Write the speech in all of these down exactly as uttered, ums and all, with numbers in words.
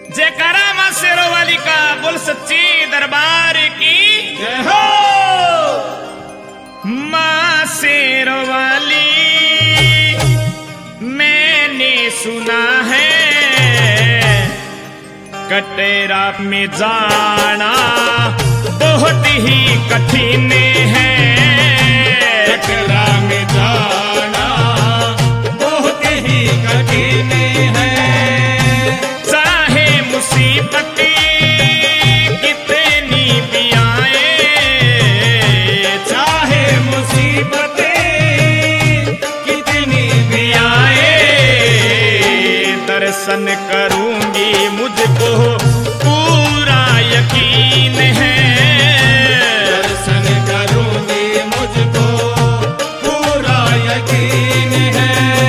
जयकारा मां शेरों वाली का बोल सच्ची दरबार की जय हो। मां शेरों वाली मैंने सुना है कटरा में जाना बहुत ही कठिन है। कटरा में जाना बहुत ही कठिन है। चाहे मुसीबत कितनी भी आए, चाहे मुसीबतें कितनी भी आए दर्शन करूंगी मुझको पूरा यकीन है। दर्शन करूंगी मुझको पूरा यकीन है।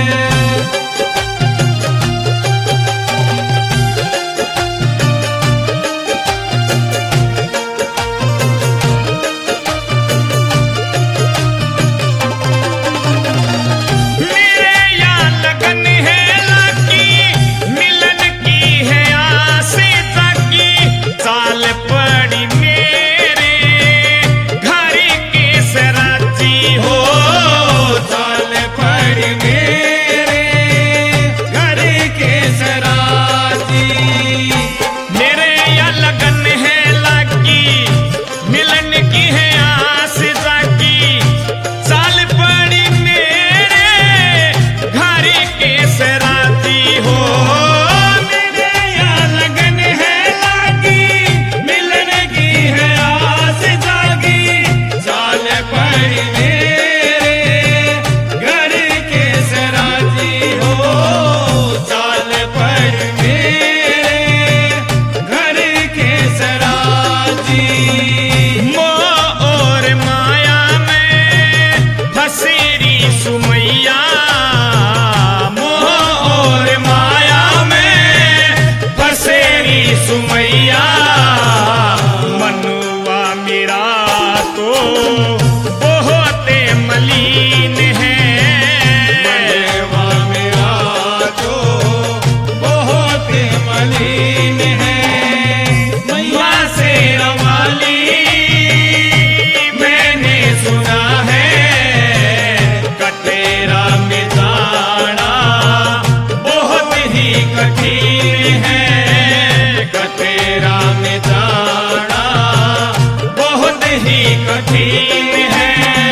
मेरे यहाँ लगन है लाकी, मिलन की है आस ताकि साल पड़ी मेरे घर के सराची हो। साल पर मेरे घर के सराजी। मेरे यहाँ लगन है लाकी, मिलन की है आस ताकि साल पड़ी मेरे घर के सराची हो। मेरे यहाँ लगन है लागी, मिलन की है आस जागी। साल पर मेरे घर के सराजी हो। साल पर मेरे घर के सराजी। मोह और माया में फसेरी सुमैया, मोह और माया में फसेरी सुमैया। मनुआ मेरा तो बहुत मलिन है। मनवा मेरा तो बहुत मलिन है। मां शेरों वाली मैंने सुना है कटरा में जाना बहुत ही कठिन है। कटरा में जाना बहुत ही कठिन है।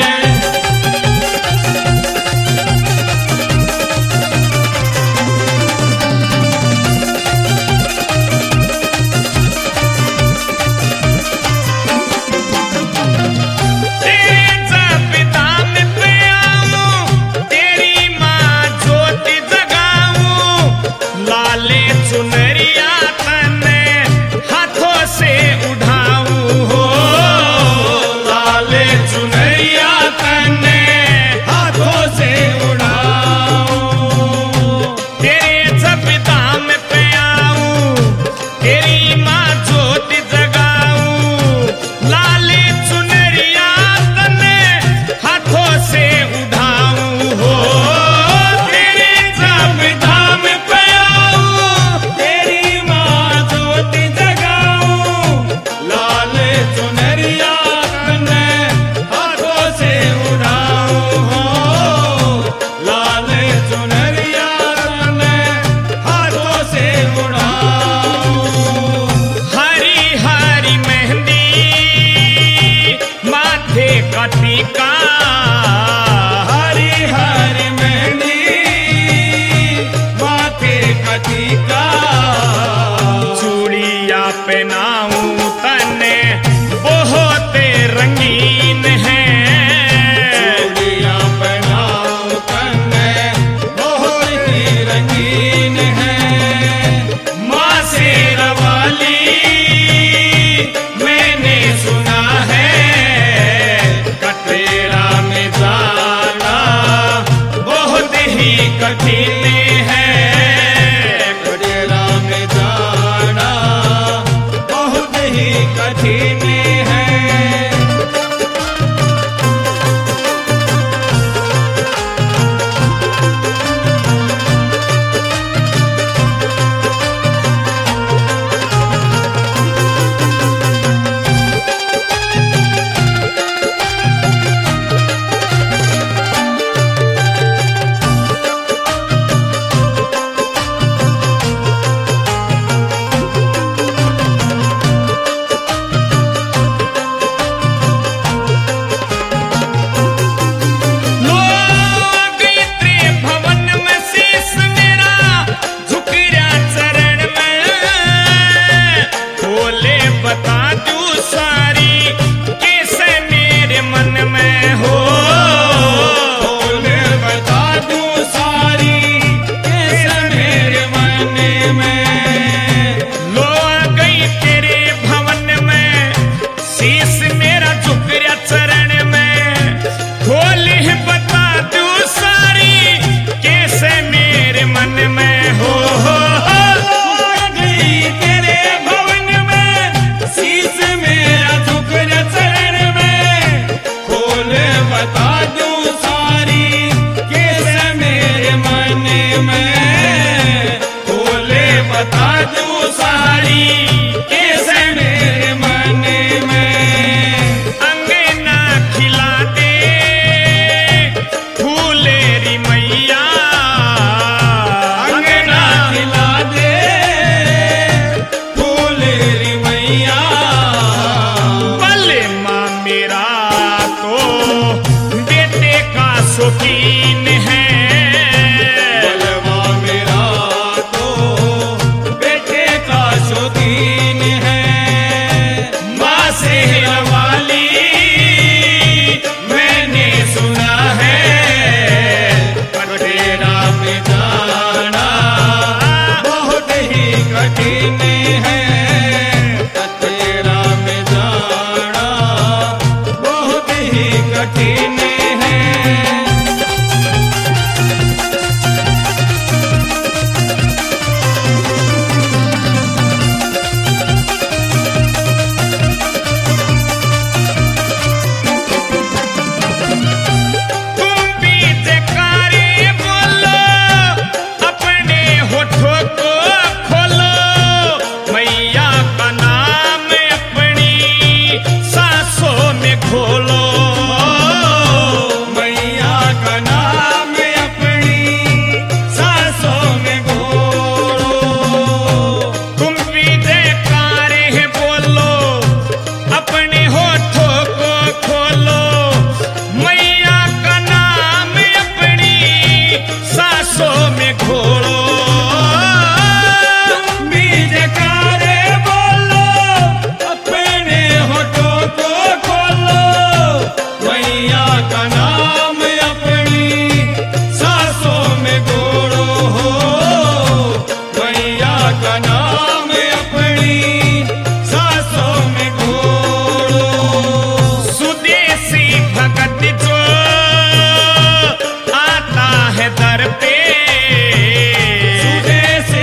तेरे जब दाम पे आऊं, तेरी मां ज्योति जगाऊं। लाले चुनरिया तने हाथों से उठाऊं हो। लाले चुनरिया तने हाथों से उड़ाऊं। तेरे जब दाम पे आऊं, तेरी मां ज्योति जगाऊं। लाले चुनरिया तने हाथों से उठाऊं हो। तेरे जब धाम पे आऊं, तेरी माँ ज्योति जगाऊं। लाल चुनरिया तने हाथों से उड़ाऊं हो। लाल चुनरिया तने हाथों से उड़ाऊं। हरी हरी मेहंदी माथे का टीका, हरी हरी मेहंदी माथे का टीका। चूड़िया पहनाऊं तने बहुत रंगीन है। चूड़ियां पहनाऊं तने बहुत ही रंगीन है। मां शेरों वाली मैंने सुना है कटरा में जाना बहुत ही कठिन है। कटरा में जाना बहुत ही कठिन है।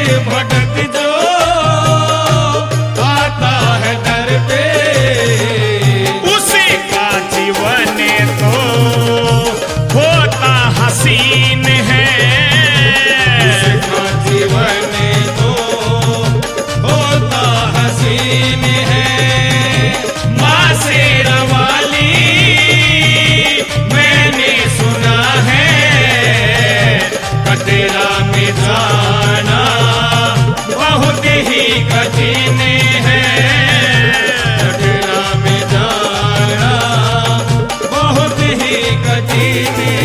भटक जो आता है दर पे, उसी का जीवन तो होता हसीन है। उसका जीवन तो होता हसीन है। माँ शेरा वाली मैंने सुना है कटरा में जाना बहुत ही कठिन है। कटरा में जाना बहुत ही कठिन